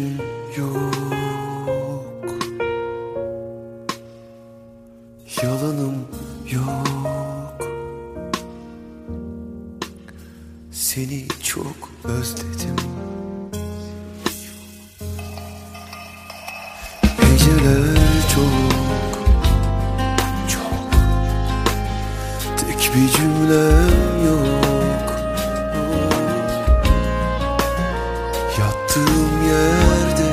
yok, yalanım yok. Seni çok özledim. Geceler çok, çok, tek bir cümlem yok. Yattığım yerde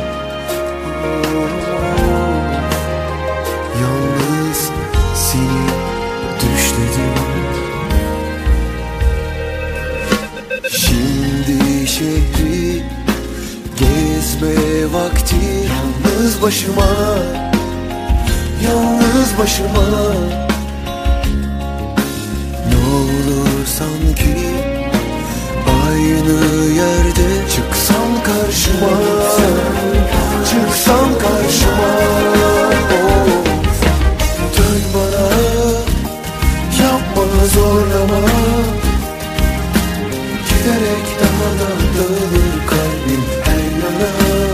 yalnız seni düşledim. Şimdi şehri gezme vakti, yalnız başıma, yalnız başıma. Ne olur sanki aynı yerde çıksan karşıma, çıksan karşıma. Oh. Dön bana, yapma, zorlama. Giderek daha da dağılır kalbim her yana.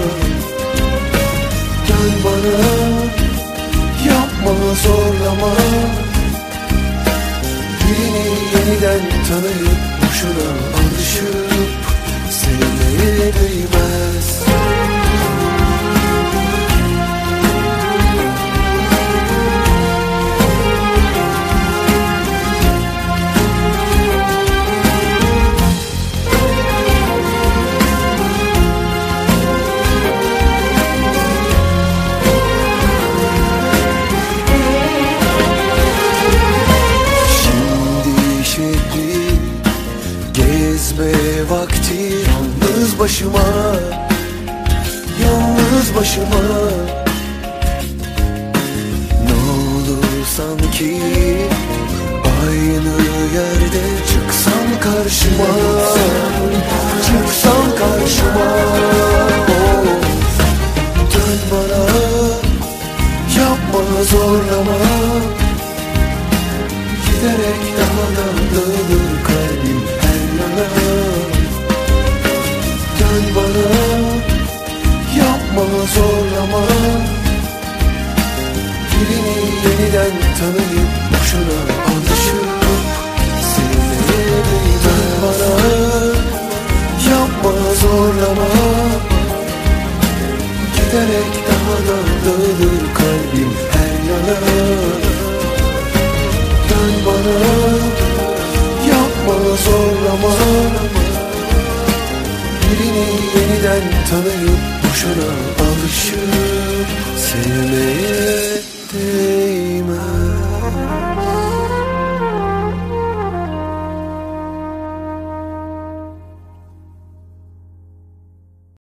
Dön bana, yapma, zorlama. Birini yeniden tanıyıp boşuna alışıp sevmeye değmez. Gezme vakti, yalnız başıma, yalnız başıma. Ne olur sanki aynı yerde çıksan karşıma, çıksan karşıma. Oh. Dön bana, yapma, zorlama. Giderek daha da dağılır kalbim her yana. Dön bana, yapma, zorlama. Birini yeniden tanıyıp boşuna alışıp sevmeye değmez. Dön bana, yapma, zorlama. Giderek daha da dağılır kalbim her yana. Dön bana, yapma, zorlama. Birini yeniden tanıyıp boşuna alışıp sevmeye